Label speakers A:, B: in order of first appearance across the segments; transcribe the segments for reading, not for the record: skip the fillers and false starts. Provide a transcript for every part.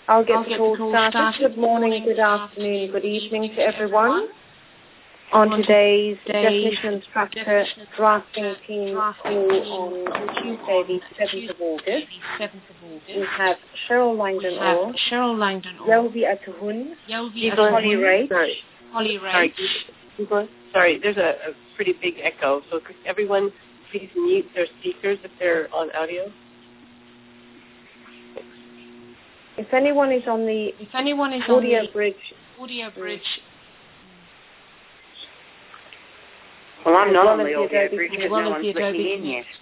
A: I'll get the call started. Good morning, good afternoon, good evening to everyone. On today's Definition and Structure Drafting Team call on Tuesday, the 7th of August, we have Cheryl Langdon-Orr, Yovi Atahun, Holly Rach.
B: Sorry, there's a pretty big echo, so could everyone please mute their speakers if they're on audio?
A: If anyone is on the audio bridge.
C: Well, I'm not on the audio bridge because no one's let me in yet.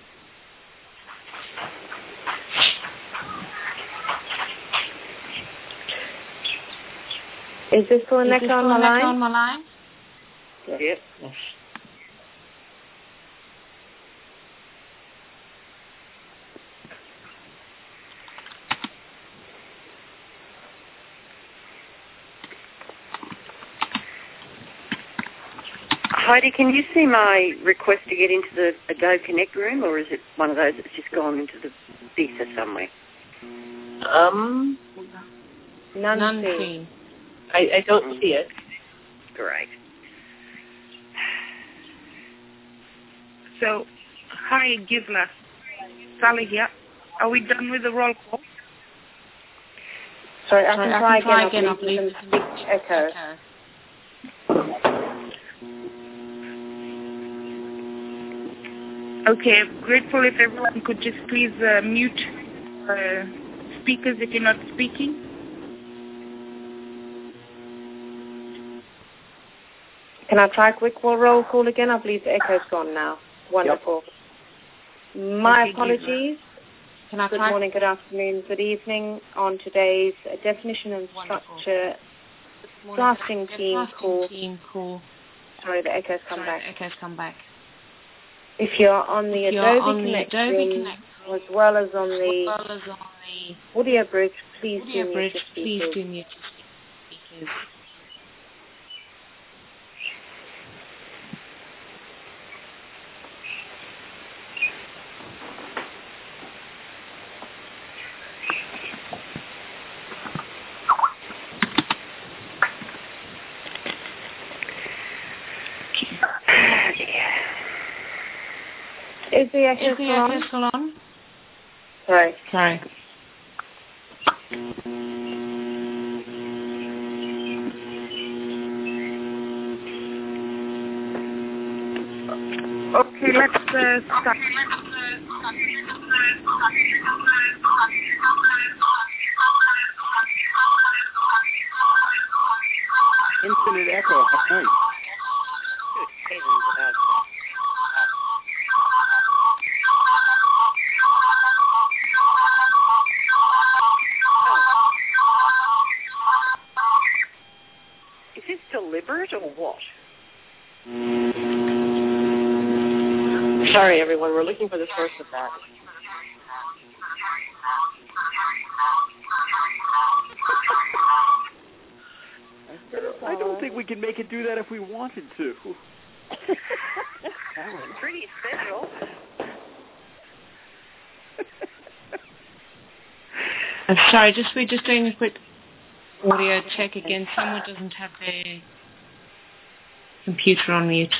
A: Is this for Necker on my line?
C: Yep. Yes. Heidi, can you see my request to get into the Adobe Connect room, or is it one of those that's just gone into the ether somewhere?
A: None seen.
B: I don't see it.
C: Great.
D: So, hi, Gisela. Sally here. Are we done with the roll call?
A: Sorry, I can try again. I believe there's a big echo.
D: Okay, grateful if everyone could just please mute speakers if you're not speaking.
A: Can I try a quick roll call again? I believe the echo's gone now. Wonderful. Yep. My apologies. Good morning, good afternoon, good evening on today's Definition and Structure Drafting Team call. Sorry, the echo's come back. If you're on the Adobe Connect room, as well as on the audio bridge, please do mute your speakers. Is the echo still on? Sorry.
D: Okay, let's start.
E: Infinite echo. Nice.
C: Is this deliberate or what?
B: Sorry, everyone. We're looking for the source of that.
E: I don't think we can make it do that if we wanted to.
C: That was pretty special.
F: I'm sorry, we're just doing a quick audio check again. Someone doesn't have their computer on mute.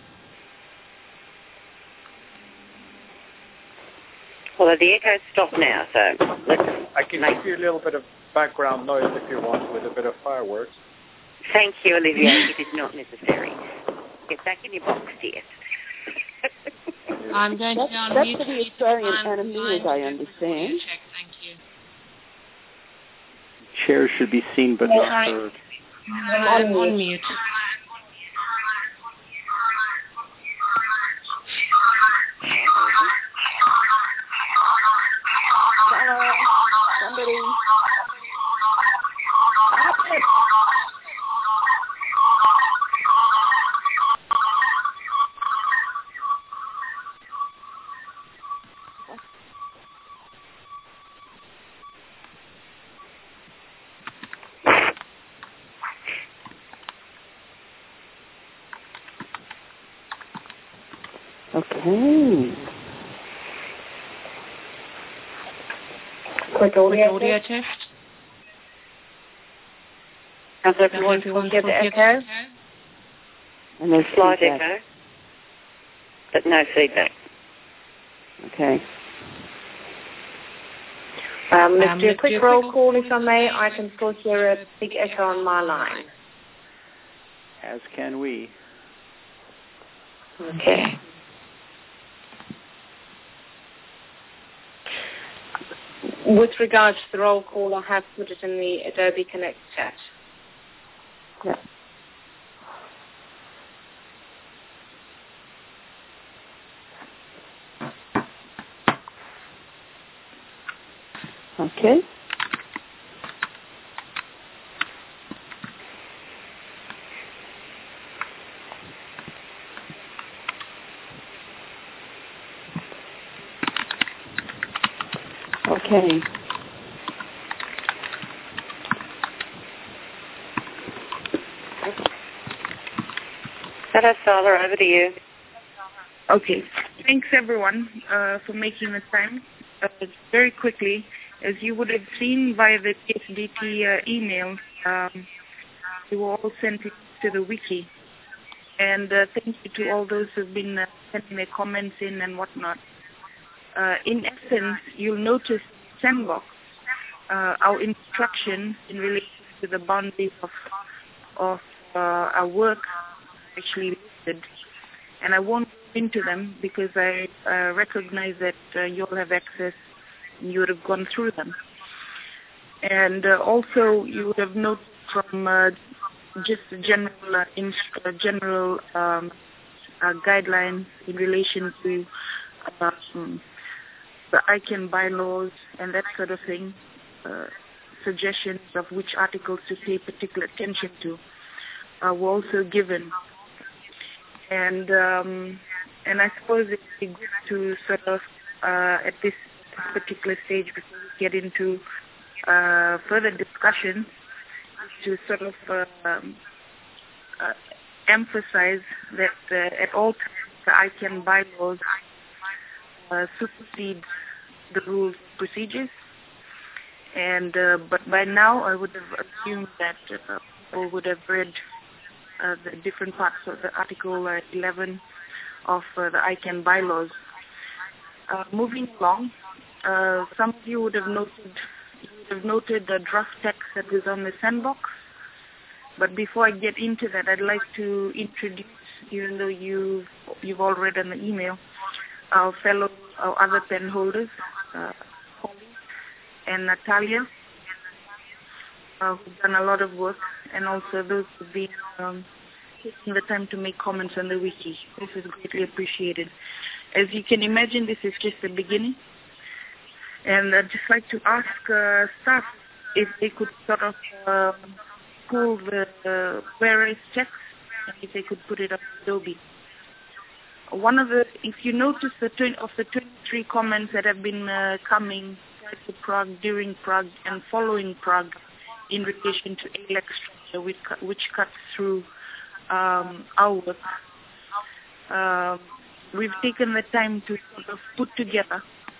C: Well, the echo's stopped now, so
G: I can give you a little bit of background noise if you want, with a bit of fireworks.
C: Thank you, Olivia. It is not necessary. Get back in your box, dear.
F: I'm going to go on mute.
H: That's for the Australian Animals, I understand.
F: Check, thank you.
E: Chairs should be seen but not heard.
F: I'm on mute.
H: Somebody. Okay.
A: Quick audio
F: test.
A: Does everyone still hear the echo?
H: And there's
C: Slight
H: feedback.
C: echo, but no feedback.
H: Okay.
A: Let's do a quick roll call, if I may. I can still hear a big echo on my line.
E: As can we.
A: Okay. With regards to the roll call, I have put it in the Adobe Connect chat.
H: Yeah. Okay. Okay.
C: Hello, Sala, over to you.
D: Okay. Thanks, everyone, for making the time. Very quickly, as you would have seen via the PSDT email, we were all sent to the wiki. And thank you to all those who have been sending their comments in and whatnot. In essence, you'll notice Sandbox, our instruction in relation to the boundaries of our work actually listed. And I won't go into them because I recognize that you all have access and you would have gone through them. And also you would have noted from just general guidelines in relation to the ICANN bylaws and that sort of thing, suggestions of which articles to pay particular attention to were also given. And I suppose it would be good to sort of, at this particular stage, before we get into further discussion, to sort of emphasize that at all times the ICANN bylaws supersede the rules and procedures. And but by now I would have assumed that people would have read the different parts of the Article 11 of the ICANN bylaws. Moving along, some of you would have noted the draft text that was on the Sandbox. But before I get into that, I'd like to introduce, even though you've all read in the email, our other pen holders, Holly and Natalia, who've done a lot of work, and also those who've been taking the time to make comments on the wiki. This is greatly appreciated. As you can imagine, this is just the beginning. And I'd just like to ask staff if they could sort of pull the various checks and if they could put it up Adobe. If you notice of the 23 comments that have been coming prior to Prague, during Prague, and following Prague in relation to ALEC structure, which cuts through our work, we've taken the time to sort of put together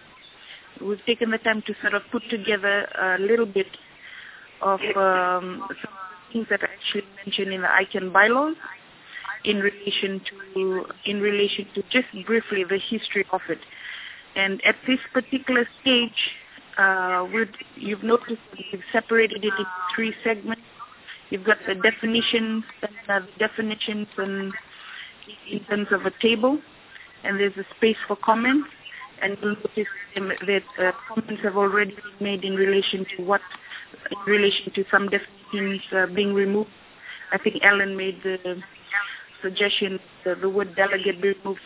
D: a little bit of some things that are actually mentioned in the ICANN bylaws in relation to just briefly the history of it. And at this particular stage, you've noticed that we've separated it into 3 segments. You've got the definitions and in terms of a table, and there's a space for comments. And you'll notice that comments have already been made in relation to some definitions being removed. I think Ellen made the suggestion that the word delegate be removed.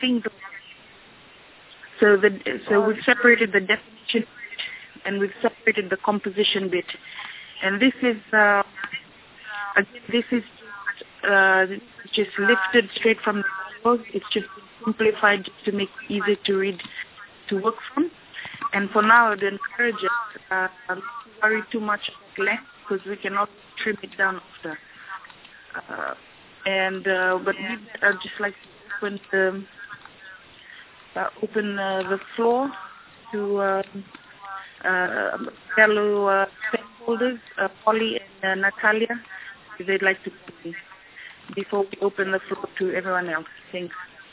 D: So we've separated the definition and we've separated the composition bit. And this is just lifted straight from the bylaws. It's just simplified just to make it easier to read, to work from. And for now, I'd encourage us not to worry too much about length because we can also trim it down after. But I'd just like to open the floor to fellow stakeholders, Polly and Natalia, they'd like to say before we open the floor to everyone else. Thanks.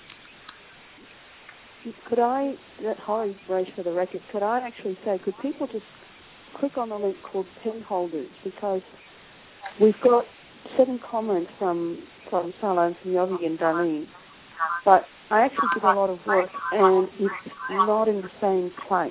H: Could I, Holly Brace for the record, could I actually say, could people just click on the link called Pen Holders, because we've got 7 comments from Sala and from Yogi and Darlene, but I actually did a lot of work and it's not in the same place.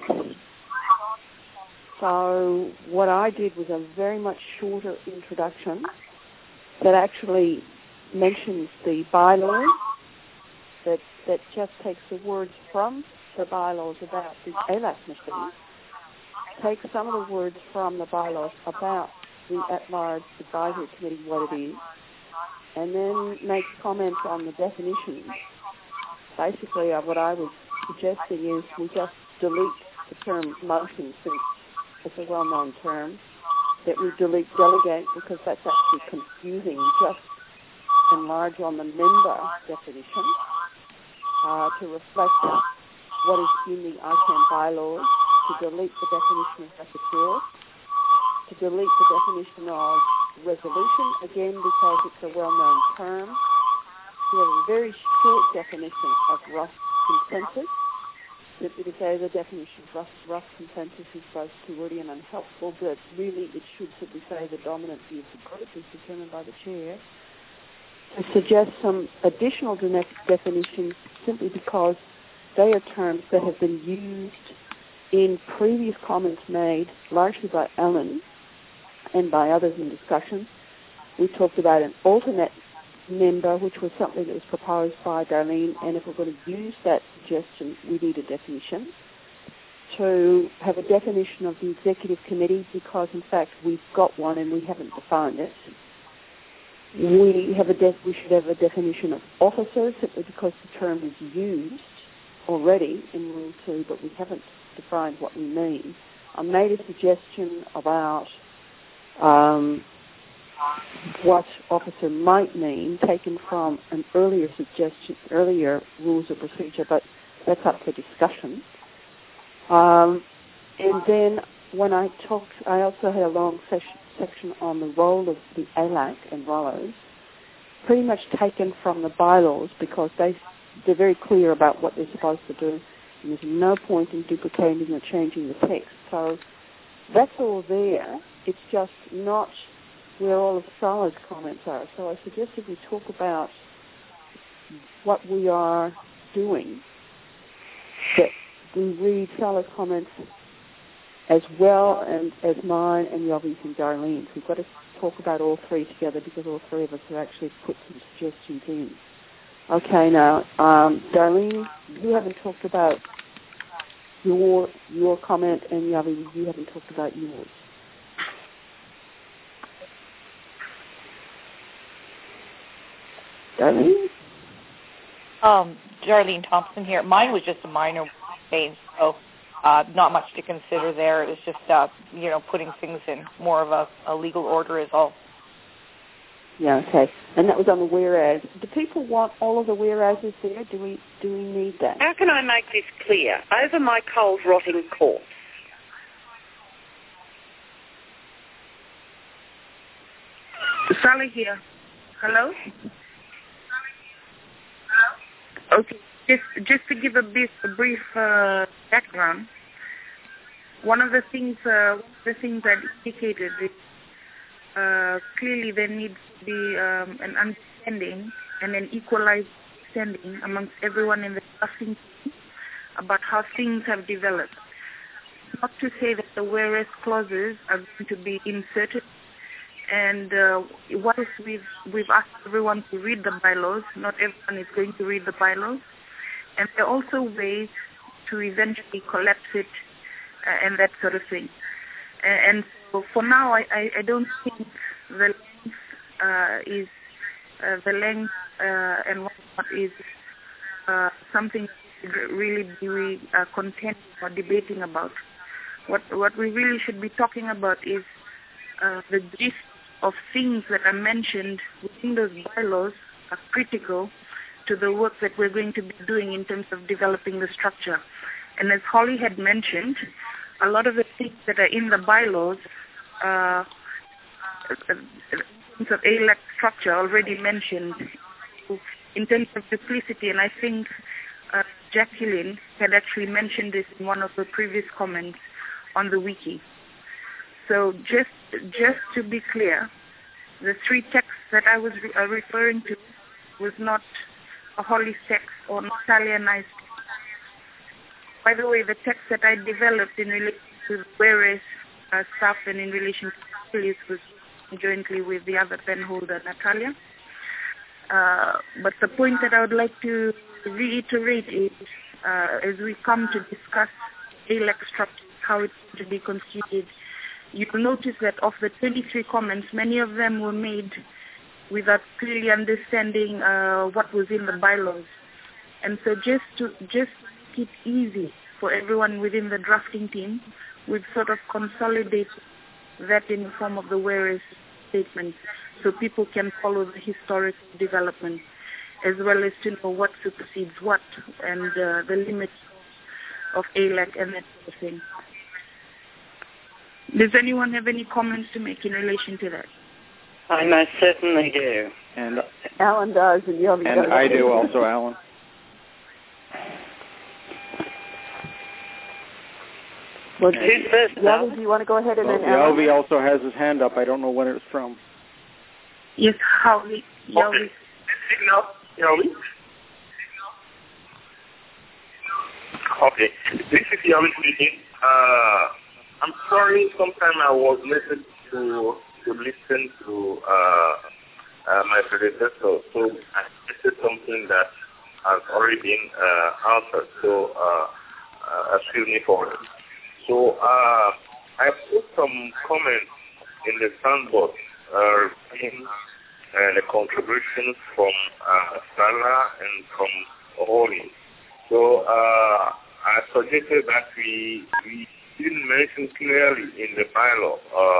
H: So what I did was a very much shorter introduction that actually mentions the bylaws, that just takes the words from the bylaws about the ALAC machine, takes some of the words from the bylaws about the at-large advisory committee, what it is, and then makes comments on the definitions. Basically, what I was suggesting is we just delete the term motion, since it's a well-known term, that we delete delegate, because that's actually confusing. Just enlarge on the member definition to reflect what is in the ICANN bylaws, to delete the definition of rapporteur, to delete the definition of resolution, again because it's a well-known term. We have a very short definition of rough consensus, simply to say the definition of rough consensus is both too wordy and unhelpful, but really it should simply say the dominant view of the group is determined by the chair. To suggest some additional definitions simply because they are terms that have been used in previous comments made largely by Ellen and by others in discussion. We talked about an alternate member, which was something that was proposed by Darlene, and if we're going to use that suggestion, we need a definition. To have a definition of the executive committee, because in fact we've got one and we haven't defined it. We should have a definition of officers, simply because the term is used already in Rule 2, but we haven't defined what we mean. I made a suggestion about what officer might mean, taken from an earlier rules of procedure, but that's up for discussion. And then when I talked, I also had a long section on the role of the ALAC and ROLOs, pretty much taken from the bylaws, because they're very clear about what they're supposed to do, and there's no point in duplicating or changing the text. So that's all there. It's just not where all of Sala's comments are. So I suggested we talk about what we are doing, that we read Sala's comments as well and as mine and Yogi's and Darlene's. We've got to talk about all 3 together, because all 3 of us have actually put some suggestions in. Okay, now, Darlene, you haven't talked about your comment, and Yogi, you haven't talked about yours. Darlene?
I: Darlene Thompson here. Mine was just a minor change, so not much to consider there. It was just, putting things in more of a legal order is all.
H: Yeah, okay. And that was on the whereas. Do people want all of the whereases there? Do we need that?
C: How can I make this clear? Over my cold, rotting corpse.
D: Sally here. Hello? Okay, just to give a brief background, one of the things I indicated is clearly there needs to be an understanding and an equalized understanding amongst everyone in the drafting team about how things have developed. Not to say that the whereas clauses are going to be inserted, and what if we've asked everyone to read the bylaws. Not everyone is going to read the bylaws, and there are also ways to eventually collapse it and that sort of thing. And so for now, I don't think the length is the length and what is something we should really be contending or debating about. What we really should be talking about is the gist of things that are mentioned within those bylaws are critical to the work that we're going to be doing in terms of developing the structure. And as Holly had mentioned, a lot of the things that are in the bylaws terms of ALAC structure already mentioned in terms of duplicity, and I think Jacqueline had actually mentioned this in one of her previous comments on the wiki. So just to be clear, the three texts that I was referring to was not a holy text or not Italianized. By the way, the text that I developed in relation to various stuff and in relation to Achilles was jointly with the other pen holder, Natalia. But the point that I would like to reiterate is, as we come to discuss ALAC structure, how it's to be constituted, you'll notice that of the 23 comments, many of them were made without clearly understanding what was in the bylaws. And so just to make it easy for everyone within the drafting team, we've sort of consolidated that in the form of the various statements so people can follow the historical development as well as to know what supersedes what and the limits of ALAC and that sort of thing. Does anyone have any comments to make in relation to that?
C: I most certainly do.
E: And
H: Alan does, and Yovi does.
E: And I do also, Alan.
H: Well, Yovi, do you want to go ahead and then Alan?
E: Yovi also has his hand up. I don't know when it's from.
D: Yes, Yovi.
J: Okay. Yovi? Okay. This is Yovi speaking. I'm sorry, sometime I was listening to listen to my predecessor, so I said something that has already been answered, so excuse me for it. So I put some comments in the sandbox regarding the contributions from Salah and from Oli. So I suggested that we didn't mention clearly in the bylaw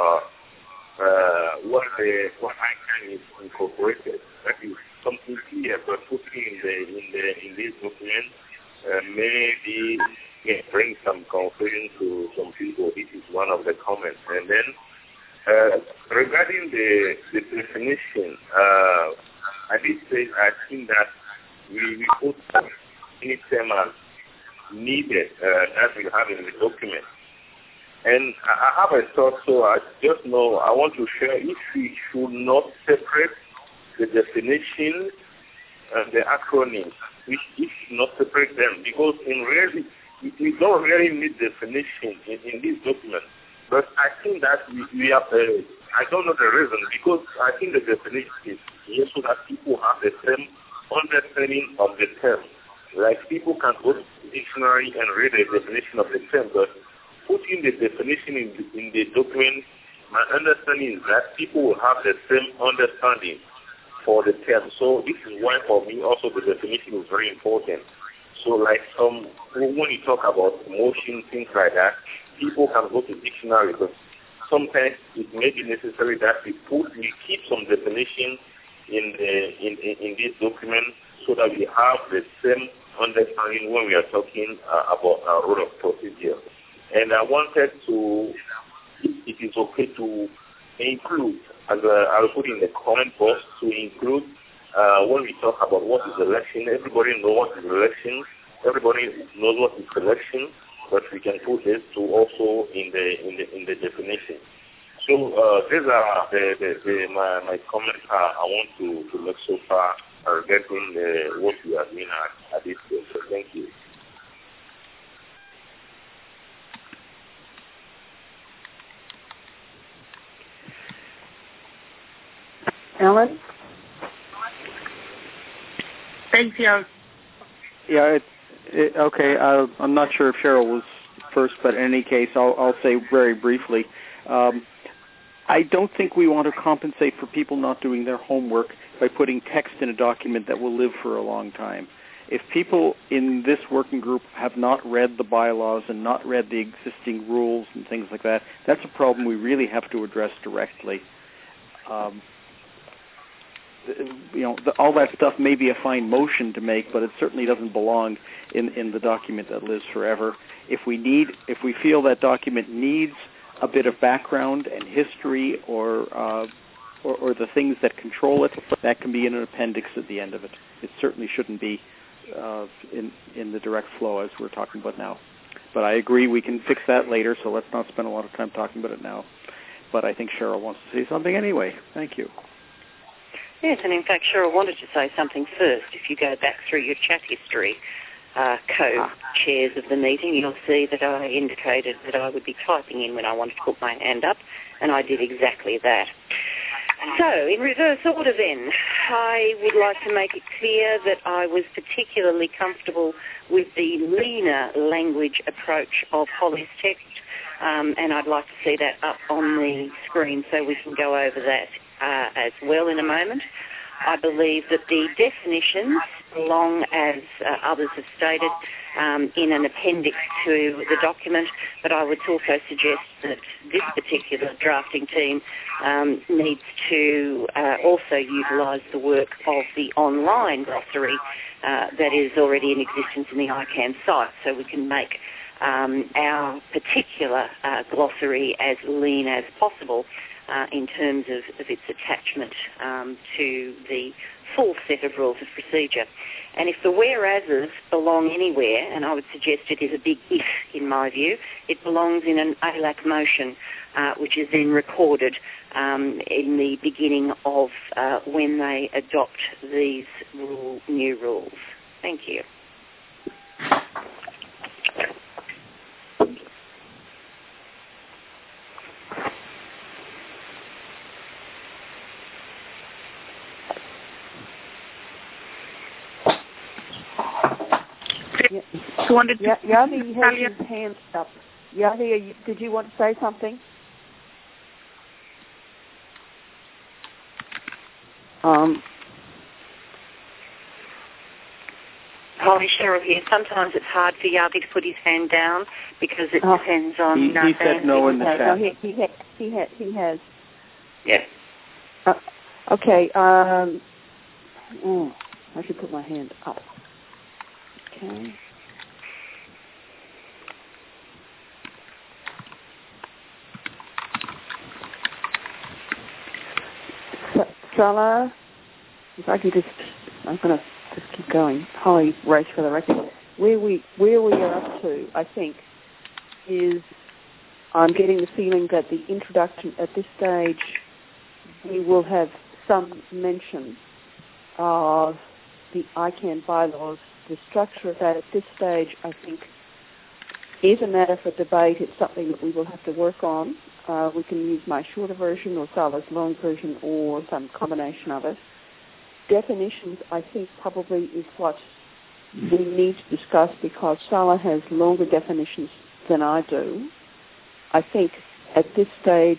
J: what ICANN is incorporated. That is something clear, but putting in this document maybe bring some confusion to some people. This is one of the comments. And then regarding the definition, I did say I think that we put any term as needed that we have in the document. And I have a thought, so I just know I want to share if we should not separate the definition and the acronyms. We should not separate them because in reality, we don't really need definition in this document. But I think that we have, I don't know the reason, because I think the definition is here so that people have the same understanding of the term. Like people can go to the dictionary and read the definition of the term, but putting the definition in the document, my understanding is that people will have the same understanding for the term. So this is why for me also the definition is very important. So like when you talk about motion, things like that, people can go to dictionary, but sometimes it may be necessary that we keep some definition in this document so that we have the same understanding when we are talking about our rule of procedure. And I wanted to, if it is okay to include, as I'll put in the comment box, to include when we talk about what is election. Everybody knows what is election. Everybody knows what is election, but we can put this to also in the definition. So these are my comments I want to make so far regarding what we are doing at this stage. So thank you.
H: Alan?
D: Thanks, Yogi.
E: Yeah, okay. I'm not sure if Cheryl was first, but in any case, I'll say very briefly. I don't think we want to compensate for people not doing their homework by putting text in a document that will live for a long time. If people in this working group have not read the bylaws and not read the existing rules and things like that, that's a problem we really have to address directly. All that stuff may be a fine motion to make, but it certainly doesn't belong in the document that lives forever. If we feel that document needs a bit of background and history or or the things that control it, that can be in an appendix at the end of it. It certainly shouldn't be in the direct flow as we're talking about now. But I agree we can fix that later, so let's not spend a lot of time talking about it now. But I think Cheryl wants to say something anyway. Thank you.
C: Yes, and in fact, Cheryl wanted to say something first. If you go back through your chat history, co-chairs of the meeting, you'll see that I indicated that I would be typing in when I wanted to put my hand up, and I did exactly that. So, in reverse order then, I would like to make it clear that I was particularly comfortable with the leaner language approach of Holly's text, and I'd like to see that up on the screen so we can go over that as well in a moment. I believe that the definitions belong, as others have stated, in an appendix to the document, but I would also suggest that this particular drafting team needs to also utilise the work of the online glossary that is already in existence in the ICANN site, so we can make our particular glossary as lean as possible in terms of its attachment to the full set of rules of procedure. And if the whereases belong anywhere, and I would suggest it is a big if in my view, it belongs in an ALAC motion, which is then recorded in the beginning of when they adopt these new rules. Thank you.
H: Yadi has his hands up. Yadi, did you want to say something?
C: Holly, Cheryl here. Sometimes it's hard for Yadi to put his hand down because it depends on...
E: He said no in the chat.
H: No, he has.
C: Yes.
H: Okay. I should put my hand up. Okay. Sala, if I could I'm going to just keep going. Holly, race for the record. Where we are up to, I think, is I'm getting the feeling that the introduction at this stage, we will have some mention of the ICANN bylaws. The structure of that at this stage, I think, is a matter for debate. It's something that we will have to work on. We can use my shorter version or Sala's long version or some combination of it. Definitions, I think, probably is what we need to discuss because Sala has longer definitions than I do. I think at this stage,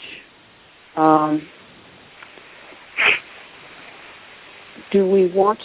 H: do we want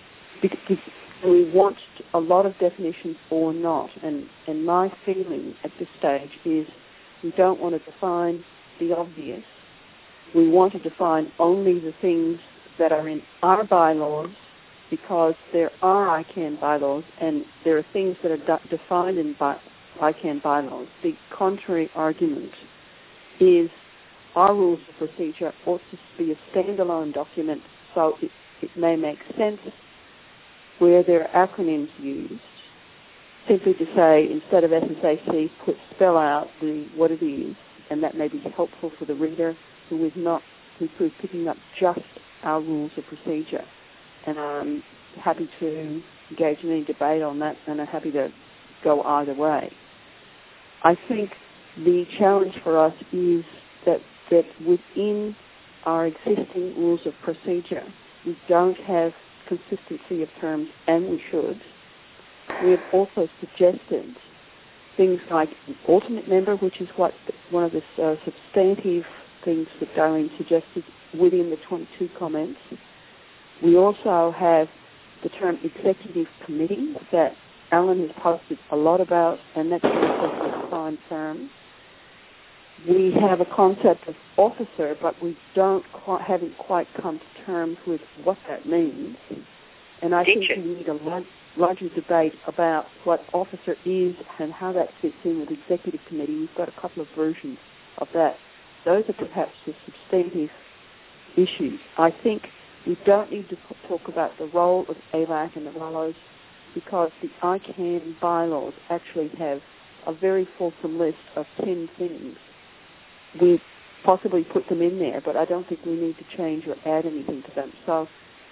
H: a lot of definitions or not? And my feeling at this stage is we don't want to define the obvious. We want to define only the things that are in our bylaws because there are ICANN bylaws and there are things that are defined in ICANN bylaws. The contrary argument is our rules of procedure ought to be a standalone document so it may make sense where there are acronyms used, simply to say, instead of SSAC, spell out what it is, and that may be helpful for the reader who's picking up just our rules of procedure. And I'm happy to engage in any debate on that, and I'm happy to go either way. I think the challenge for us is that within our existing rules of procedure, we don't have consistency of terms, and we should. We have also suggested things like an alternate member, which is what one of the substantive things that Darlene suggested within the 22 comments. We also have the term executive committee that Alan has posted a lot about, and that's also a defined term. We have a concept of officer, but we haven't quite come to terms with what that means. And I think we need a larger debate about what officer is and how that fits in with executive committee. We've got a couple of versions of that. Those are perhaps the substantive issues. I think we don't need to talk about the role of ALAC and the RALOs because the ICANN bylaws actually have a very fulsome list of 10 things. We've possibly put them in there, but I don't think we need to change or add anything to them. So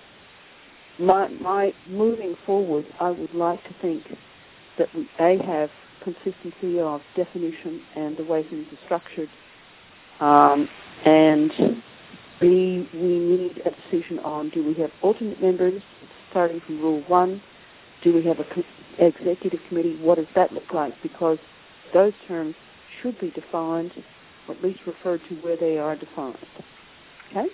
H: my moving forward, I would like to think that we, A, have consistency of definition and the way things are structured, and B, we need a decision on do we have alternate members starting from Rule 1, do we have an executive committee, what does that look like, because those terms should be defined, or at least referred to where they are defined. Okay?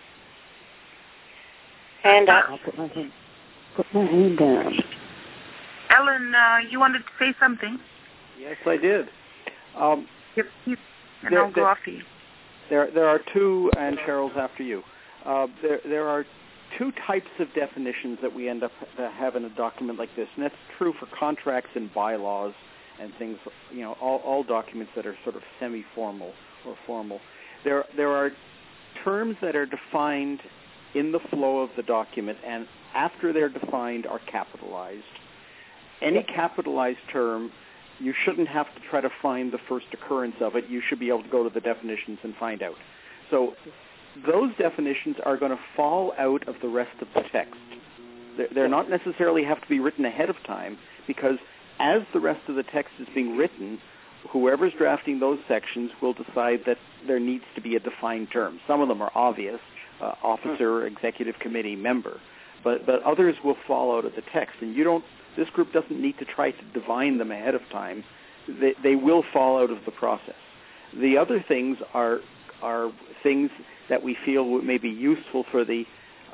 C: Hand up.
H: I'll put my hand down.
D: Ellen, you wanted to say something?
E: Yes, I did.
D: Yep, and I'll go after you.
E: There are two, and Cheryl's after you. There are two types of definitions that we end up have in a document like this, and that's true for contracts and bylaws and things, all documents that are sort of semi-formal or formal. There are terms that are defined in the flow of the document, and after they're defined are capitalized. Any capitalized term, you shouldn't have to try to find the first occurrence of it. You should be able to go to the definitions and find out. So those definitions are going to fall out of the rest of the text. They're not necessarily have to be written ahead of time, because as the rest of the text is being written, whoever's drafting those sections will decide that there needs to be a defined term. Some of them are obvious, officer, executive committee, member, but others will fall out of the text, and this group doesn't need to try to divine them ahead of time. They will fall out of the process. The other things are things that we feel may be useful for the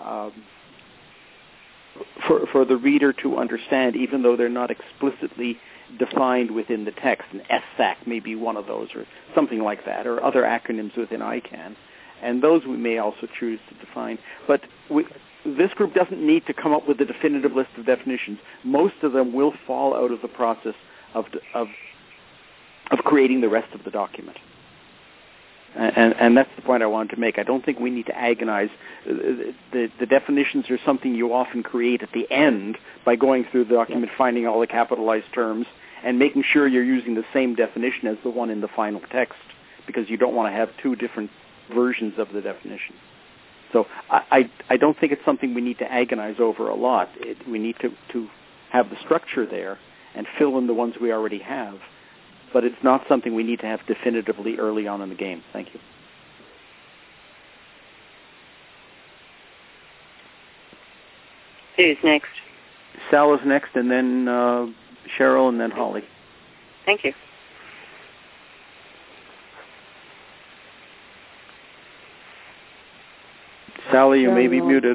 E: for the reader to understand, even though they're not explicitly defined within the text. And SSAC may be one of those, or something like that, or other acronyms within ICANN. And those we may also choose to define. But this group doesn't need to come up with a definitive list of definitions. Most of them will fall out of the process of creating the rest of the document. And that's the point I wanted to make. I don't think we need to agonize. The definitions are something you often create at the end by going through the document, finding all the capitalized terms, and making sure you're using the same definition as the one in the final text, because you don't want to have two different versions of the definition. So I don't think it's something we need to agonize over a lot. We need to have the structure there and fill in the ones we already have. But it's not something we need to have definitively early on in the game. Thank you.
C: Who's next?
E: Sal is next, and then Cheryl, and then Holly.
C: Thank you.
E: Sally, you may be muted.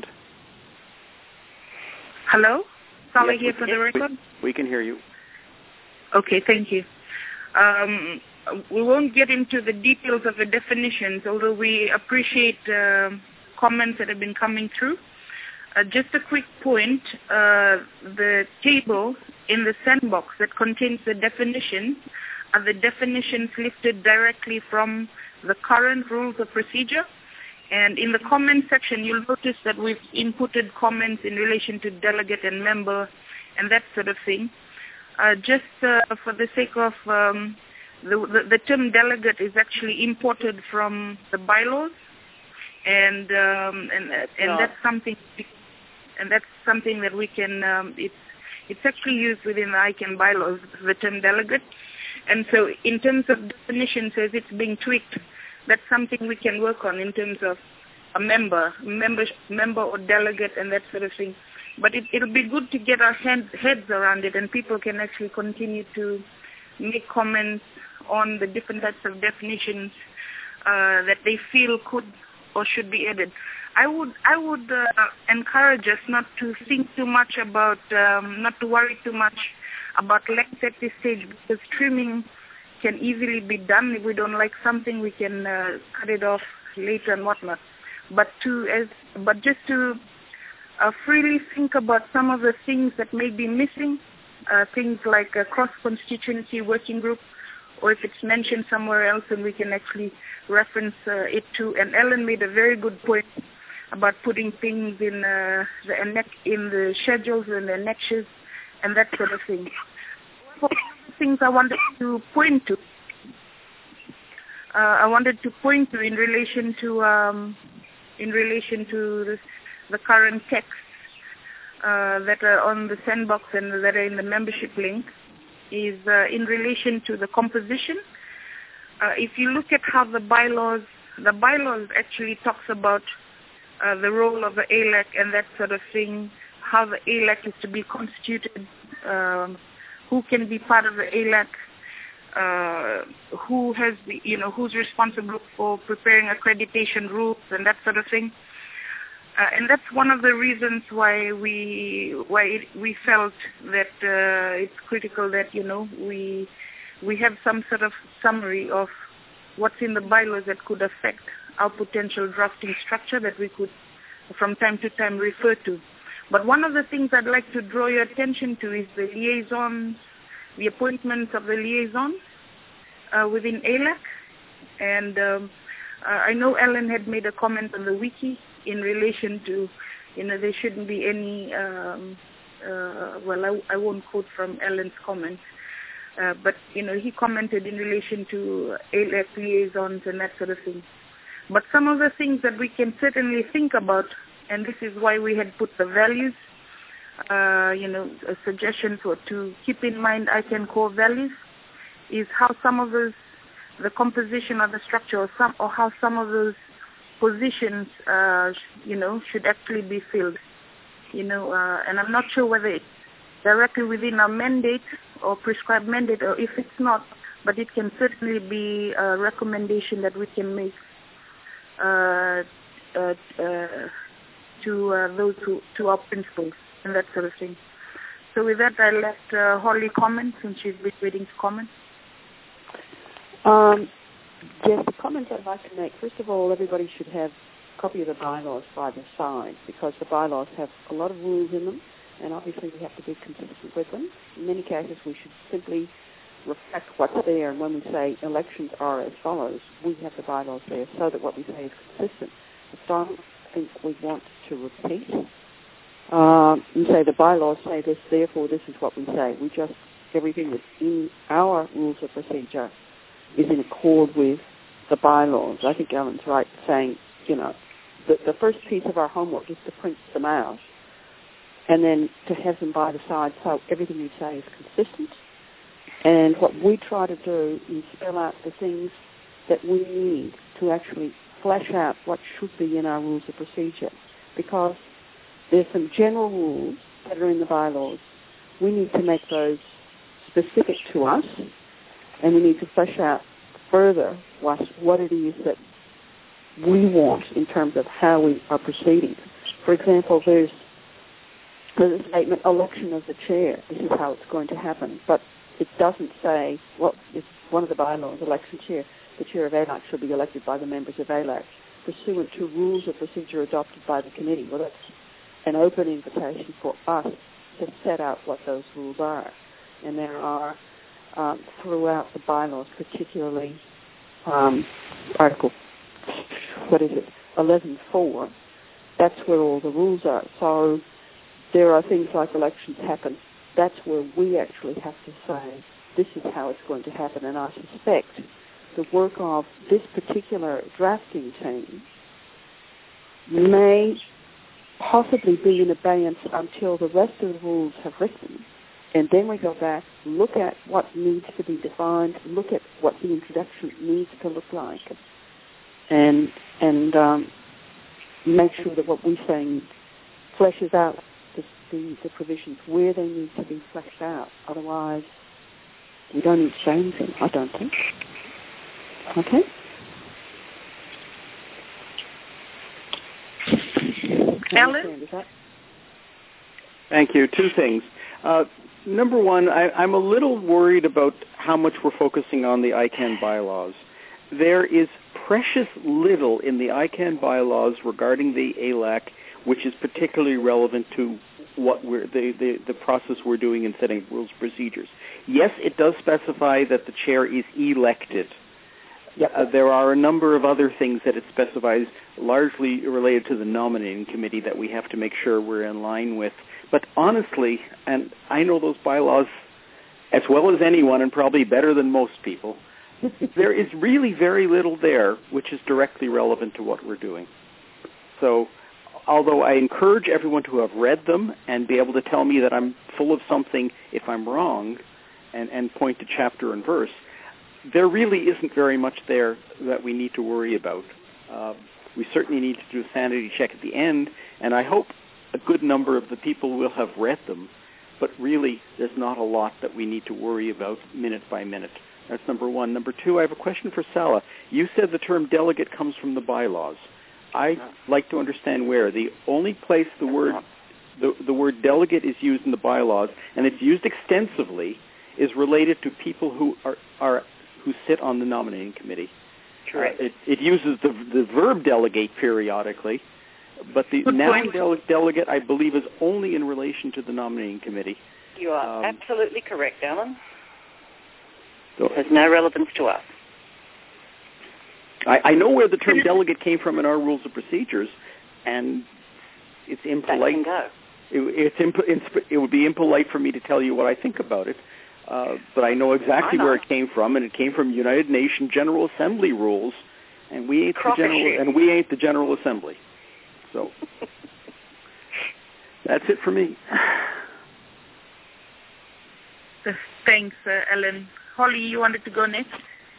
D: Hello? Sally
E: yes,
D: here for the record?
E: We can hear you.
D: Okay, thank you. We won't get into the details of the definitions, although we appreciate comments that have been coming through. Just a quick point, the table in the sandbox that contains the definitions are the definitions lifted directly from the current rules of procedure. And in the comment section, you'll notice that we've inputted comments in relation to delegate and member and that sort of thing. Just for the sake of the term delegate is actually imported from the bylaws, and that's something that we can. It's actually used within the ICANN bylaws, the term delegate, and so in terms of definitions, as it's being tweaked, that's something we can work on in terms of a member or delegate and that sort of thing. But it'll be good to get our heads around it, and people can actually continue to make comments on the different types of definitions that they feel could or should be added. I would encourage us not to think too much about, not to worry too much about length at this stage, because trimming can easily be done. If we don't like something, we can cut it off later and whatnot. But just to freely think about some of the things that may be missing, things like a cross-constituency working group, or if it's mentioned somewhere else, and we can actually reference it to. And Ellen made a very good point about putting things in the schedules and the annexes and that sort of thing. One of the things I wanted to point to, in relation to the current texts that are on the sandbox and that are in the membership link, is in relation to the composition. If you look at how the bylaws actually talks about the role of the ALAC and that sort of thing, how the ALAC is to be constituted, who can be part of the ALAC, who's responsible for preparing accreditation rules and that sort of thing. And that's one of the reasons why we felt that it's critical that we have some sort of summary of what's in the bylaws that could affect our potential drafting structure that we could from time to time refer to. But one of the things I'd like to draw your attention to is the liaisons, the appointments of the liaisons within ALAC. And I know Ellen had made a comment on the wiki in relation to, there shouldn't be any, I won't quote from Ellen's comment, but, he commented in relation to ALAC liaisons and that sort of thing. But some of the things that we can certainly think about, and this is why we had put the values, a suggestion to keep in mind ICANN core values, is how some of those, the composition of the structure or how some of those positions, should actually be filled. And I'm not sure whether it's directly within our mandate or prescribed mandate, or if it's not, but it can certainly be a recommendation that we can make to our principals and that sort of thing. So with that, I'll let Holly comment, since she's been waiting to comment.
H: Yes, the comments I'd like to make, first of all, everybody should have a copy of the bylaws by their side, because the bylaws have a lot of rules in them, and obviously we have to be consistent with them. In many cases, we should simply reflect what's there, and when we say elections are as follows, we have the bylaws there so that what we say is consistent. I don't think we want to repeat and say the bylaws say this, therefore this is what we say. Everything that's in our rules of procedure is in accord with the bylaws. I think Ellen's right saying, the first piece of our homework is to print them out and then to have them by the side so everything we say is consistent. And what we try to do is spell out the things that we need to actually flesh out what should be in our rules of procedure. Because there's some general rules that are in the bylaws. We need to make those specific to us, and we need to flesh out further what it is that we want in terms of how we are proceeding. For example, there's a statement, election of the chair. This is how it's going to happen. But it doesn't say, it's one of the bylaws, election chair. The chair of ALAC should be elected by the members of ALAC pursuant to rules of procedure adopted by the committee. Well, that's an open invitation for us to set out what those rules are. And there are throughout the bylaws, particularly Article 11.4, that's where all the rules are. So there are things like elections happen. That's where we actually have to say, this is how it's going to happen. And I suspect the work of this particular drafting team may possibly be in abeyance until the rest of the rules have written. And then we go back, look at what needs to be defined, look at what the introduction needs to look like, and make sure that what we're saying fleshes out the provisions where they need to be fleshed out. Otherwise, we don't need to say anything, I don't think. Okay?
D: Ellen?
E: Thank you. Two things. Number one, I'm a little worried about how much we're focusing on the ICANN bylaws. There is precious little in the ICANN bylaws regarding the ALAC, which is particularly relevant to what the process we're doing in setting rules and procedures. Yes, it does specify that the chair is elected. Yep. There are a number of other things that it specifies, largely related to the nominating committee, that we have to make sure we're in line with. But honestly, and I know those bylaws as well as anyone and probably better than most people, there is really very little there which is directly relevant to what we're doing. So although I encourage everyone to have read them and be able to tell me that I'm full of something if I'm wrong and point to chapter and verse, there really isn't very much there that we need to worry about. We certainly need to do a sanity check at the end, and I hope a good number of the people will have read them, but really there's not a lot that we need to worry about minute by minute. That's number one. Number two, I have a question for Sala. You said the term delegate comes from the bylaws. I'd like to understand where. The only place the word delegate is used in the bylaws, and it's used extensively, is related to people who who sit on the nominating committee.
C: Correct.
E: It uses the verb delegate periodically, but the noun delegate, I believe, is only in relation to the nominating committee.
C: You are absolutely correct, Alan. So, it has no relevance to us.
E: I know where the term delegate came from in our rules of procedures, and it's impolite. It would be impolite for me to tell you what I think about it, but I know exactly where it came from, and it came from United Nations General Assembly rules, and we ain't the General Assembly. So that's it for me.
D: Thanks, Ellen. Holly, you wanted to go next?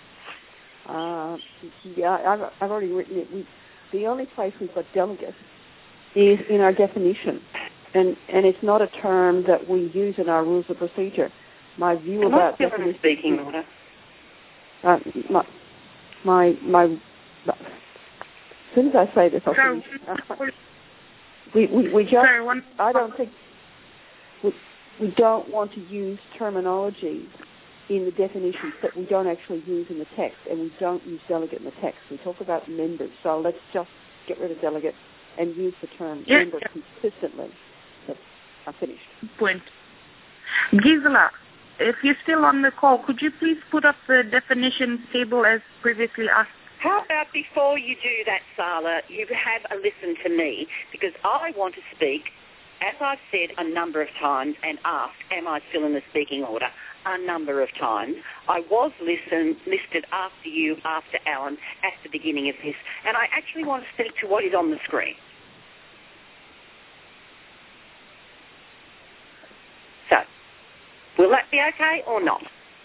H: Yeah, I've already written it. The only place we've got delegate is in our definition, and it's not a term that we use in our rules of procedure. My view about definition.
C: Speaking order.
H: As soon as I say this, I'll finish. We just. I don't think we don't want to use terminology in the definitions that we don't actually use in the text, and we don't use delegate in the text. We talk about members, so let's just get rid of delegate and use the term member consistently. So I'm finished.
D: Point. Gisela, if you're still on the call, could you please put up the definitions table as previously asked?
C: How about before you do that, Sala, you have a listen to me, because I want to speak, as I've said a number of times, and asked, am I still in the speaking order, a number of times. I was listed after you, after Alan, at the beginning of this, and I actually want to speak to what is on the screen. So, will that be okay or not?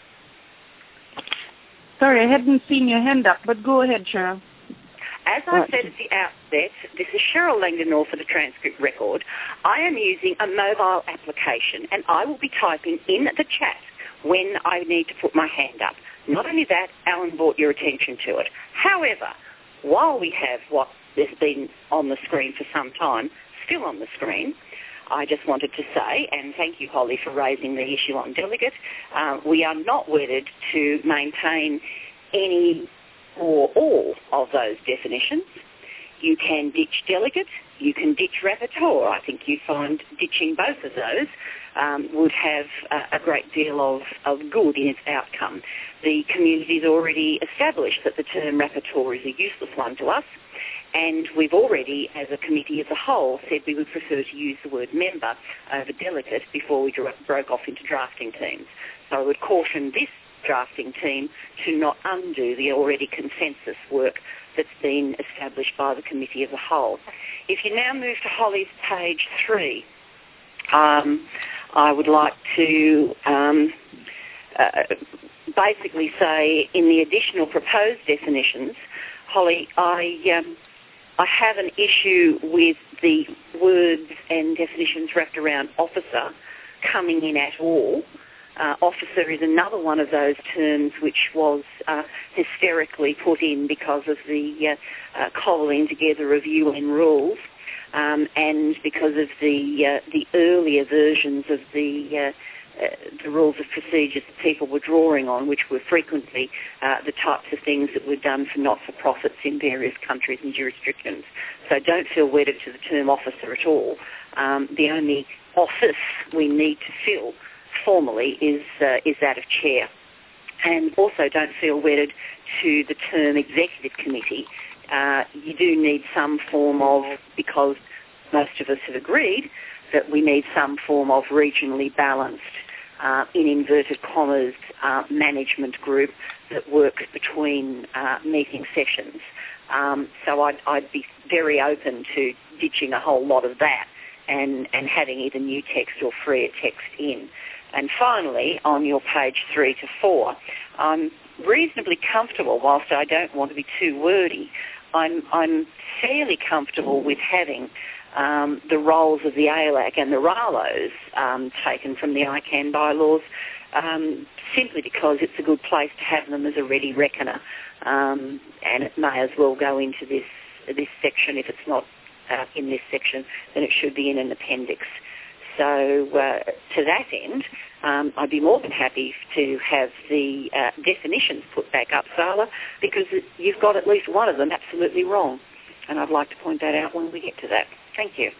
D: Sorry, I hadn't seen your hand up, but go ahead, Cheryl.
C: As I said at the outset, this is Cheryl Langdon for the transcript record. I am using a mobile application, and I will be typing in the chat when I need to put my hand up. Not only that, Alan brought your attention to it. However, while we have what has been on the screen for some time still on the screen, I just wanted to say, and thank you, Holly, for raising the issue on delegate, we are not wedded to maintain any or all of those definitions. You can ditch delegate, you can ditch rapporteur. I think you'd find ditching both of those would have a great deal of good in its outcome. The community's already established that the term rapporteur is a useless one to us, and we've already, as a committee as a whole, said we would prefer to use the word member over delegate before we broke off into drafting teams. So I would caution this drafting team to not undo the already consensus work that's been established by the committee as a whole. If you now move to Holly's page 3, I would like to basically say in the additional proposed definitions, Holly, I have an issue with the words and definitions wrapped around officer coming in at all. Officer is another one of those terms which was hysterically put in because of the cobbling together of UN rules and because of the earlier versions of the rules of procedures that people were drawing on, which were frequently the types of things that were done for not-for-profits in various countries and jurisdictions. So don't feel wedded to the term officer at all. The only office we need to fill formally is that of chair. and also don't feel wedded to the term executive committee. You do need some form of, because most of us have agreed that we need some form of regionally balanced, in inverted commas, management group that works between meeting sessions. So I'd be very open to ditching a whole lot of that and having either new text or freer text in. And finally, on your page 3 to 4, I'm reasonably comfortable, whilst I don't want to be too wordy, I'm fairly comfortable with having the roles of the ALAC and the RALOs taken from the ICANN bylaws, simply because it's a good place to have them as a ready reckoner, and it may as well go into this section. If it's not in this section, then it should be in an appendix. So to that end, I'd be more than happy to have the definitions put back up, Sala, because you've got at least one of them absolutely wrong. And I'd like to point that out when we get to that. Thank you.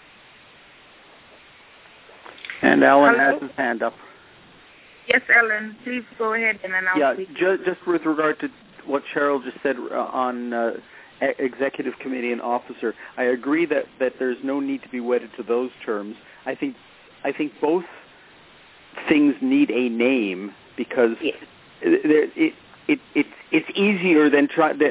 E: And Alan has his hand up.
D: Yes, Alan, please go ahead and then I'll speak.
E: Just with regard to what Cheryl just said on executive committee and officer, I agree that there's no need to be wedded to those terms. I think both things need a name because it's easier than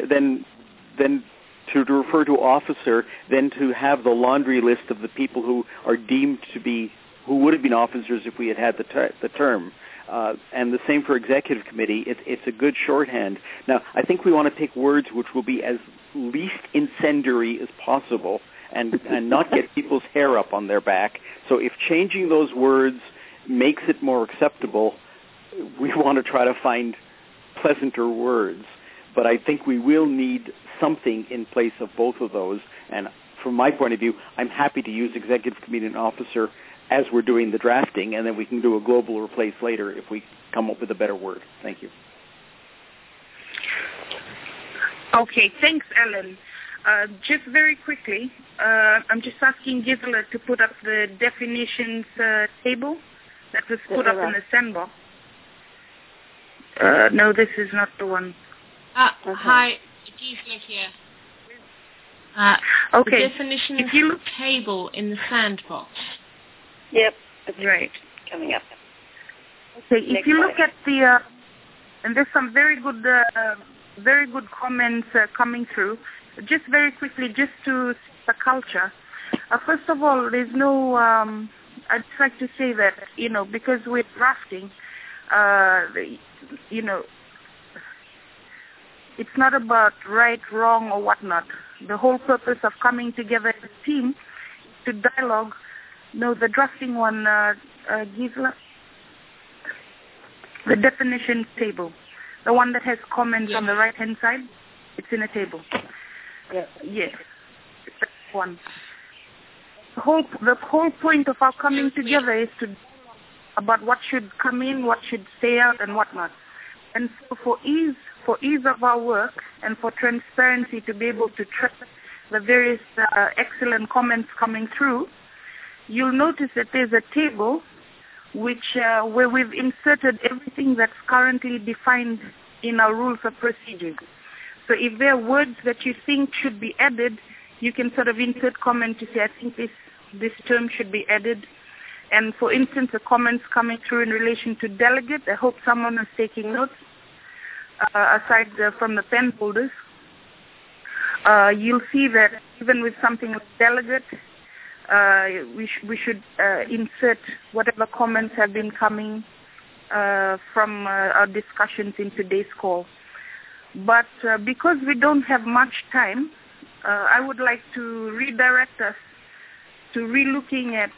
E: to refer to officer than to have the laundry list of the people who are deemed to be, who would have been officers if we had the term. And the same for executive committee. It's a good shorthand. Now, I think we want to take words which will be as least incendiary as possible and not get people's hair up on their back. So if changing those words makes it more acceptable, we want to try to find pleasanter words. But I think we will need something in place of both of those. And from my point of view, I'm happy to use executive committee and officer as we're doing the drafting, and then we can do a global replace later if we come up with a better word. Thank you.
D: Okay, thanks, Ellen. Just very quickly, I'm just asking Gisela to put up the definitions table that was put up in the sandbox. No, this is not the one.
F: Hi, Gisela here.
D: Okay.
F: The definitions table in the sandbox.
C: Yep,
D: that's right.
C: Coming up.
D: Okay, if you look at the, and there's some very good comments coming through. Just very quickly, just to the culture. First of all, there's no. I'd just like to say that because we're drafting, it's not about right, wrong, or whatnot. The whole purpose of coming together as a team is to dialogue. No, the drafting one, Gisela. The definition table. The one that has comments on the right-hand side, it's in a table. Yes. That's one. The whole point of our coming together is to about what should come in, what should stay out, and whatnot. And so for ease of our work and for transparency to be able to track the various excellent comments coming through, you'll notice that there's a table where we've inserted everything that's currently defined in our rules of procedure. So if there are words that you think should be added, you can sort of insert comment to say, I think this term should be added. And for instance, the comments coming through in relation to delegate, I hope someone is taking notes, aside from the pen holders. You'll see that even with something like delegate, we should insert whatever comments have been coming from our discussions in today's call. But because we don't have much time, I would like to redirect us to relooking at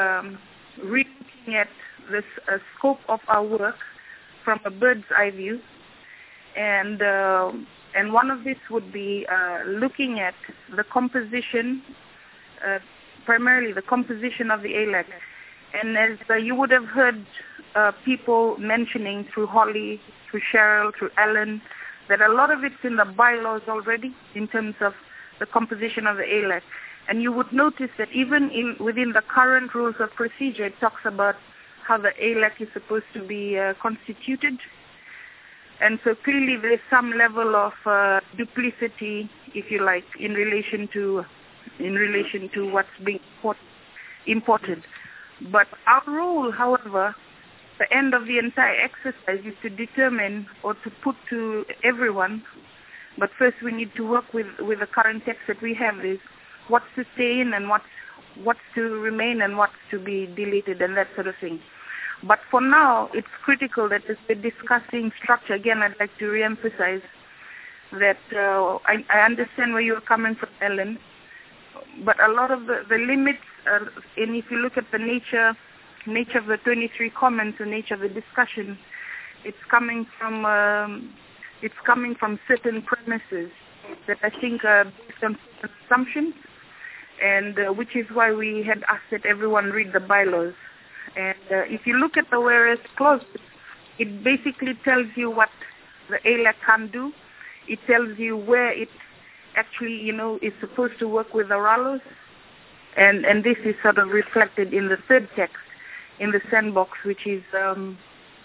D: this scope of our work from a bird's eye view, and one of this would be looking at the composition, primarily the composition of the ALAC. And as you would have heard people mentioning through Holly, through Cheryl, through Ellen, that a lot of it's in the bylaws already in terms of the composition of the ALAC. And you would notice that even within the current rules of procedure, it talks about how the ALAC is supposed to be constituted. And so clearly there's some level of duplicity, if you like, in relation to what's being imported. But our role, however, the end of the entire exercise is to determine or to put to everyone, but first we need to work with the current text that we have, is what's to stay in and what's to remain and what's to be deleted and that sort of thing. But for now, it's critical that as we're discussing structure, again, I'd like to reemphasize that I understand where you're coming from, Ellen, but a lot of the limits, and if you look at the nature of the 23 comments, the nature of the discussion, it's coming from certain premises that I think are based on certain assumptions, and which is why we had asked that everyone read the bylaws. And if you look at the whereas clause, it basically tells you what the ALAC can do. It tells you where it actually, is supposed to work with the RALOs. And this is sort of reflected in the third text, in the sandbox, which is the,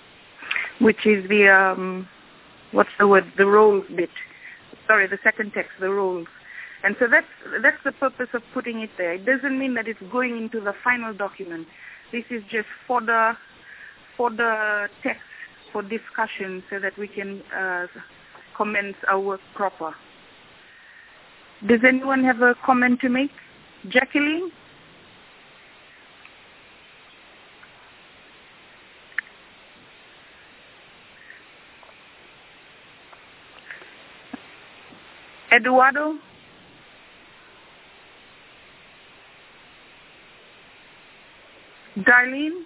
D: the roles bit. Sorry, the second text, the roles. And so that's the purpose of putting it there. It doesn't mean that it's going into the final document. This is just for the text, for discussion, so that we can commence our work proper. Does anyone have a comment to make? Jacqueline? Eduardo? Darlene?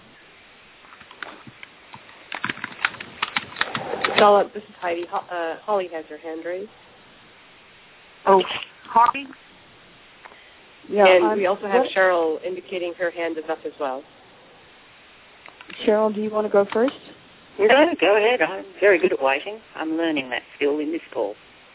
B: Charlotte, this is Heidi. Holly has her hand raised.
D: Oh, Holly?
B: Yeah, and we also have Cheryl indicating her hand is up as well.
H: Cheryl, do you want to go first?
C: No, go ahead. I'm very good at waiting. I'm learning that skill in this call.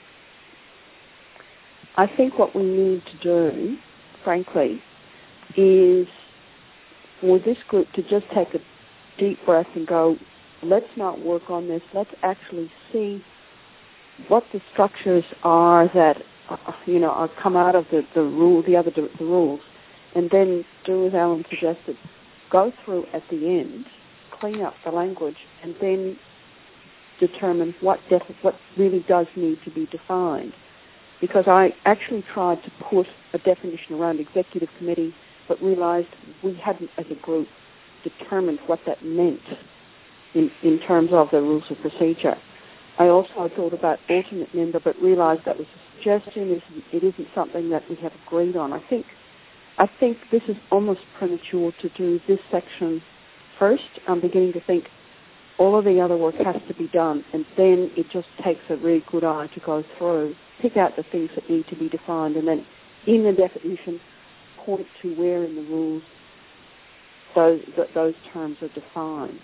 H: I think what we need to do, frankly, is for this group to just take a deep breath and go, let's not work on this. Let's actually see what the structures are that, are come out of the rules, and then do as Alan suggested, go through at the end, clean up the language, and then determine what really does need to be defined. Because I actually tried to put a definition around executive committee, but realized we hadn't, as a group, determined what that meant in terms of the rules of procedure. I also thought about alternate member, but realized that was a suggestion. It isn't something that we have agreed on. I think this is almost premature to do this section first. I'm beginning to think all of the other work has to be done, and then it just takes a really good eye to go through, pick out the things that need to be defined, and then in the definition, point to where in the rules those terms are defined.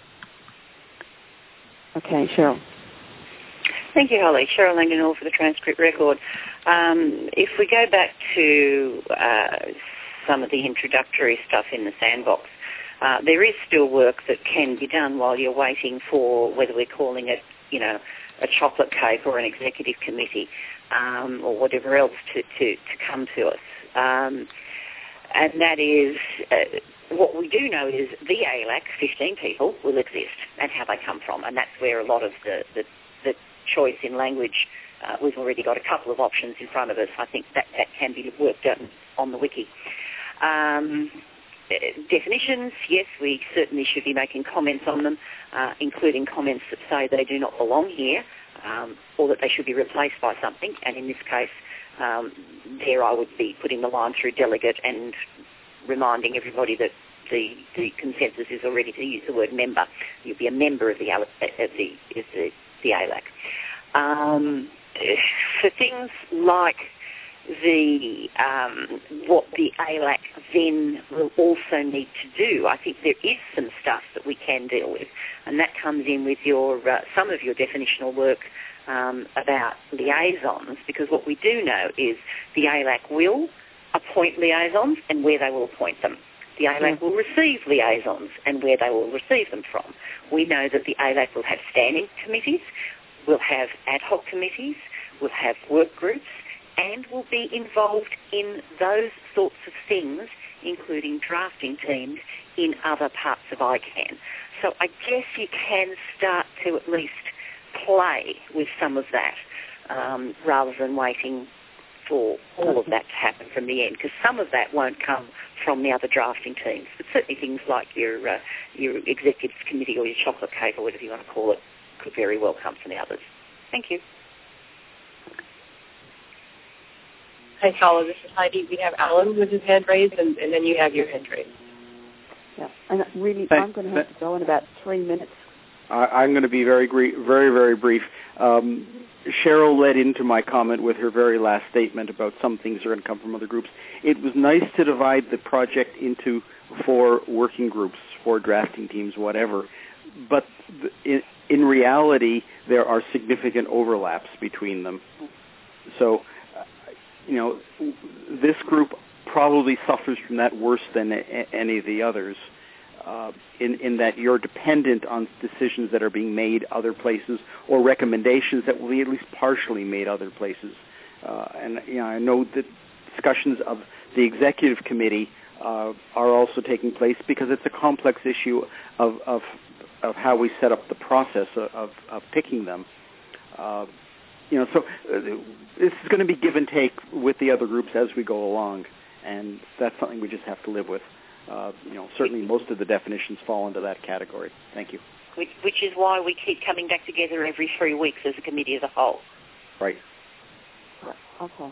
H: Okay, Cheryl.
C: Thank you, Holly. Cheryl Langdon for the transcript record. If we go back to some of the introductory stuff in the sandbox, there is still work that can be done while you're waiting for whether we're calling it, a chocolate cake or an executive committee or whatever else to come to us. And that is, what we do know is the ALAC, 15 people, will exist and how they come from. And that's where a lot of the choice in language, we've already got a couple of options in front of us. I think that can be worked out on the wiki. Definitions, yes, we certainly should be making comments on them, including comments that say they do not belong here or that they should be replaced by something. And in this case, there I would be putting the line through delegate and reminding everybody that the consensus is already to use the word member. You'll be a member of the ALAC. For things like what the ALAC then will also need to do, I think there is some stuff that we can deal with, and that comes in with your some of your definitional work about liaisons, because what we do know is the ALAC will appoint liaisons and where they will appoint them. The ALAC will receive liaisons and where they will receive them from. We know that the ALAC will have standing committees, will have ad hoc committees, will have work groups, and will be involved in those sorts of things, including drafting teams in other parts of ICANN. So I guess you can start to at least play with some of that rather than waiting for all of that to happen from the end, because some of that won't come from the other drafting teams, but certainly things like your executive committee or your chocolate cake or whatever you want to call it could very well come from the others. Thank you.
B: Hi, Sala. This is Heidi. We have Alan with his hand raised, and then you have your hand raised.
H: Yeah, and really, I'm going to have to go in about 3 minutes.
E: I'm going to be very, very brief. Cheryl led into my comment with her very last statement about some things are going to come from other groups. It was nice to divide the project into 4 working groups, 4 drafting teams, whatever. But in reality, there are significant overlaps between them. So, this group probably suffers from that worse than any of the others. In that you're dependent on decisions that are being made other places or recommendations that will be at least partially made other places. And I know that discussions of the executive committee are also taking place because it's a complex issue of how we set up the process of picking them. So this is going to be give and take with the other groups as we go along, and that's something we just have to live with. Certainly most of the definitions fall into that category. Thank you.
C: Which is why we keep coming back together every 3 weeks as a committee as a whole.
E: Right.
H: Okay.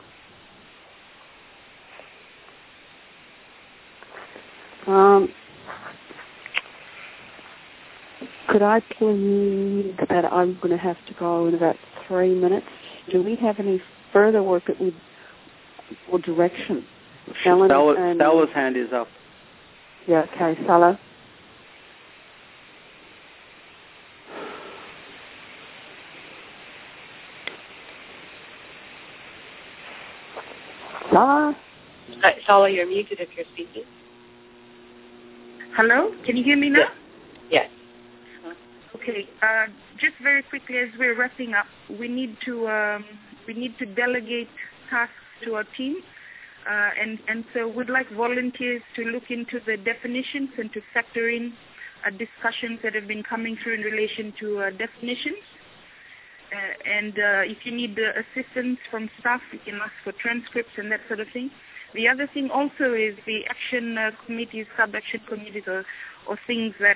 H: Could I please that I'm going to have to go in about 3 minutes. Do we have any further work that would or direction?
E: Stella's hand is up.
H: Yeah, okay, Stella. Stella?
B: Stella, you're muted if you're speaking.
D: Hello? Can you hear me now?
B: Yes.
D: Okay. Just very quickly, as we're wrapping up, we need to delegate tasks to our team. And so we'd like volunteers to look into the definitions and to factor in discussions that have been coming through in relation to definitions. And if you need assistance from staff, you can ask for transcripts and that sort of thing. The other thing also is the action committees, sub-action committees, or things that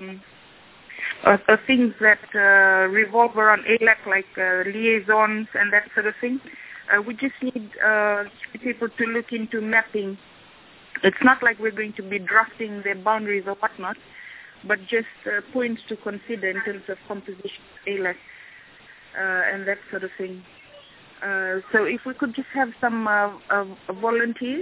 D: revolve around ALAC, like liaisons and that sort of thing. We just need people to look into mapping. It's not like we're going to be drafting the boundaries or whatnot, but just points to consider in terms of composition of ALAC and that sort of thing. So if we could just have some volunteers.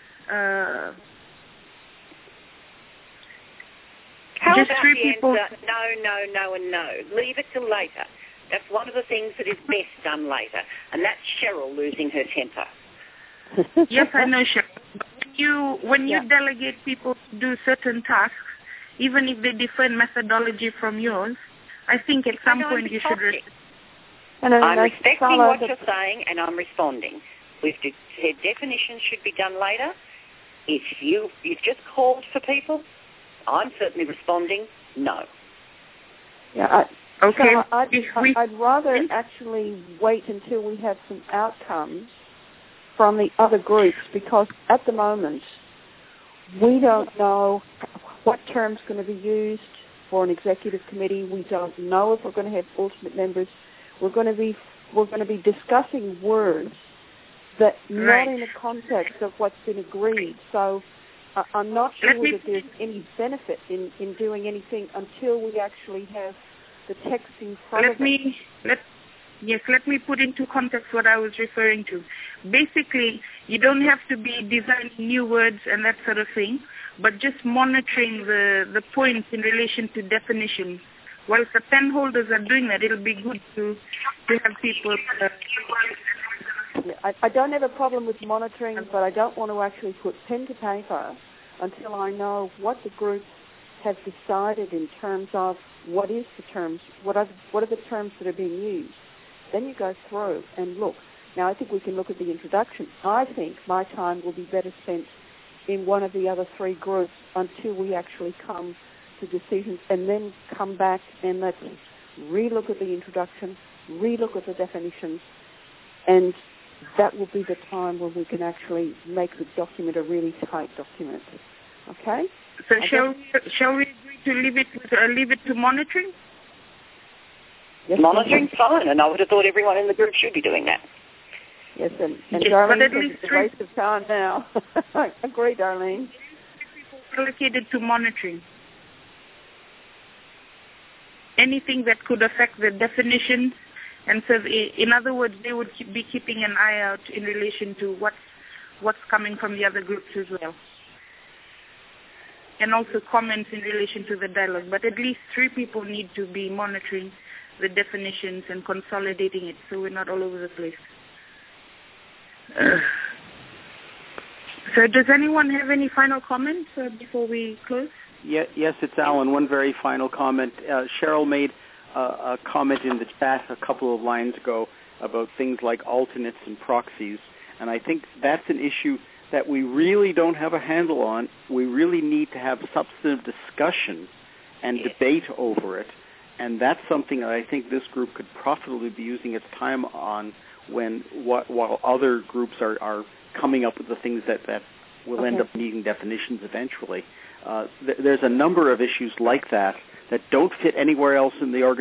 C: How
D: just
C: about
D: 3
C: the
D: people.
C: Answer, no, and no. Leave it till later. That's one of the things that is best done later, and that's Cheryl losing her temper.
D: Yes, I know, Cheryl. When you delegate people to do certain tasks, even if they differ in methodology from yours, I think at some point you should respect.
C: I'm respecting what you're saying, and I'm responding. We've said definitions should be done later. If you've just called for people, I'm certainly responding, no.
H: Yeah,
D: okay.
H: So I'd rather actually wait until we have some outcomes from the other groups, because at the moment we don't know what term's going to be used for an executive committee. We don't know if we're going to have alternate members. We're going to be discussing words that not in the context of what's been agreed. So I'm not sure that there's any benefit in doing anything until we actually have the text in front of us.
D: Let me put into context what I was referring to. Basically, you don't have to be designing new words and that sort of thing, but just monitoring the points in relation to definitions. Whilst the pen holders are doing that, it'll be good to have people...
H: I don't have a problem with monitoring, but I don't want to actually put pen to paper until I know what the groups have decided in terms of what is the terms, what are the terms that are being used. Then you go through and look. Now, I think we can look at the introduction. I think my time will be better spent in one of the other three groups until we actually come to decisions, and then come back and let's relook at the introduction, relook at the definitions, and that will be the time when we can actually make the document a really tight document. Okay?
D: So shall we agree to leave it to monitoring?
H: Yes,
C: monitoring's fine, and I would have thought everyone in the group should be doing that.
H: Yes, and
D: yes,
H: Darlene, it's a waste of time now. I agree, Darlene.
D: Allocated to monitoring. Anything that could affect the definitions, and so in other words, they would be keeping an eye out in relation to what's coming from the other groups as well, and also comments in relation to the dialogue. But at least 3 people need to be monitoring the definitions and consolidating it, so we're not all over the place. So does anyone have any final comments before we close?
E: Yes, it's Alan. One very final comment. Cheryl made a comment in the chat a couple of lines ago about things like alternates and proxies, and I think that's an issue that we really don't have a handle on. We really need to have substantive discussion and debate over it, and that's something that I think this group could profitably be using its time on while other groups are coming up with the things that will end up needing definitions eventually. There's a number of issues like that don't fit anywhere else in the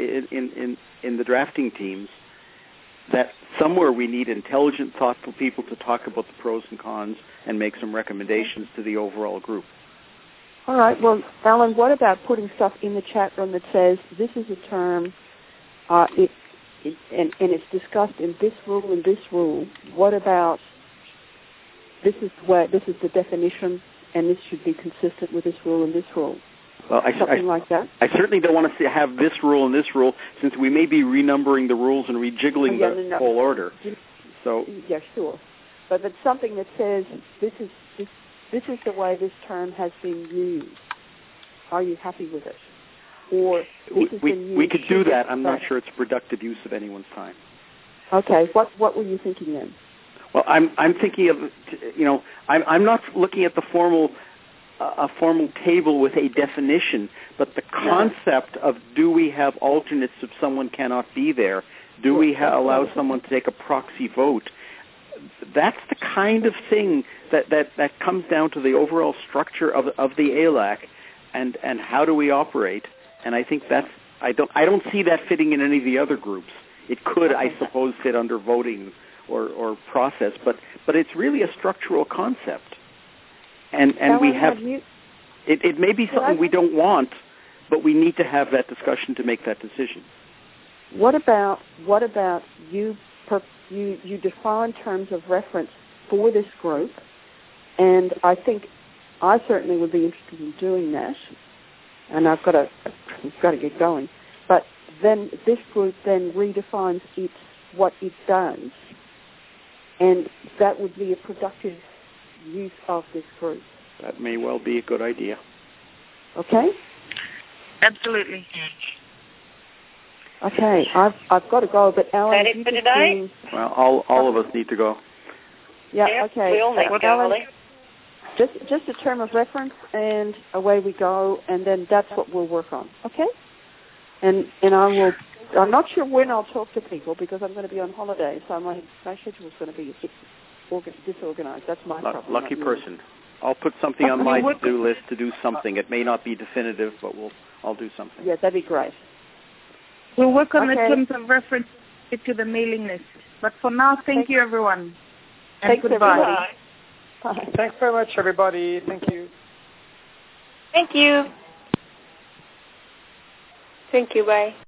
E: in the drafting teams, that somewhere we need intelligent, thoughtful people to talk about the pros and cons and make some recommendations to the overall group.
H: All right. Well, Alan, what about putting stuff in the chat room that says this is a term, and it's discussed in this rule and this rule? What about this is the definition, and this should be consistent with this rule and this rule?
E: Well,
H: something like that.
E: I certainly don't want to have this rule and this rule, since we may be renumbering the rules and rejiggling the whole order. So
H: yeah, sure, but something that says this is the way this term has been used. Are you happy with it? Or
E: we could do that. I'm not sure it's productive use of anyone's time.
H: Okay. What were you thinking then?
E: Well, I'm thinking of, I'm not looking at the formal table with a definition, but the concept of, do we have alternates if someone cannot be there? Do we allow someone to take a proxy vote? That's the kind of thing that comes down to the overall structure of the ALAC, and how do we operate? And I think I don't see that fitting in any of the other groups. It could, I suppose, fit under voting or process, but it's really a structural concept. And we have it may be something we don't want, but we need to have that discussion to make that decision.
H: What about you define terms of reference for this group, and I think I certainly would be interested in doing that, and I've got to get going. But then this group then redefines what it does, and that would be a productive use of this group.
E: That may well be a good idea.
H: Okay?
D: Absolutely.
H: Okay, I've got to go, but Alan,
C: that it for today?
E: Well, all of us need to go.
H: Yeah,
C: yep,
H: okay.
C: We all need to go, Holly.
H: Just a term of reference, and away we go, and then that's what we'll work on. Okay? And I'm not sure when I'll talk to people because I'm going to be on holiday, so my schedule is going to be disorganized. That's my problem.
E: Lucky person. I'll put something on my to-do list to do something. It may not be definitive, but I'll do something.
H: Yeah, that'd be great.
D: We'll work on the terms of reference to the mailing list. But for now, thank you, everyone. And
H: thanks,
D: goodbye.
H: Bye.
G: Thanks very much, everybody. Thank you.
I: Thank you.
B: Thank you. Bye.